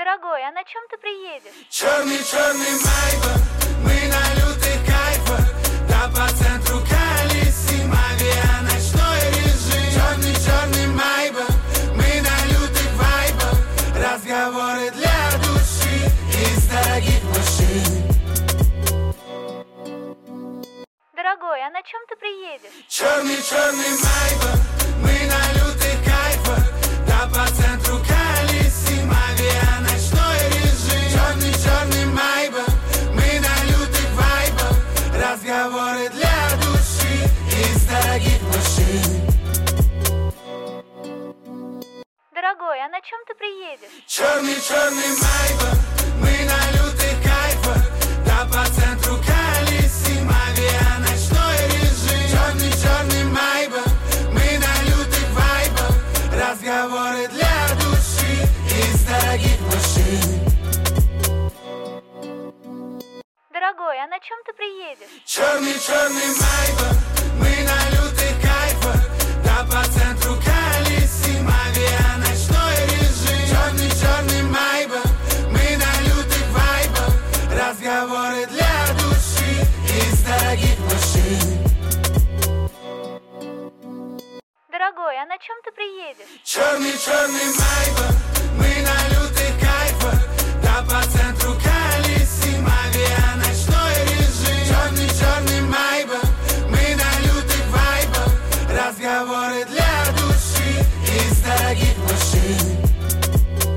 Дорогой, а на чем ты приедешь? Черный Майбах, мы на лютых кайфах, да по центру колесим, авианочной режим. Черный Майбах, мы на лютых вайбах, разговоры для души из дорогих машин. Дорогой, а на чем ты приедешь? Черный Майбах, мы на лютых кайфах, да по центру колесим, авианочной режим. Черный Майбах, мы на лютых вайбах, разговоры для души из дорогих машин. Дорогой, а на чем ты приедешь? Черный Майбах, мы на лютых кайфах, да по центру колесим, авианочной режим. Черный Майбах, мы на лютых вайбах, разговоры для души из дорогих машин. Дорогой, а на чем ты приедешь? Черный Майбах, мы на лютых кайфах, да по центру колесим, авианочной режим. Черный Майбах, мы на лютых вайбах, разговоры для души из дорогих машин. Дорогой, а на чем ты приедешь? Черный Майбах,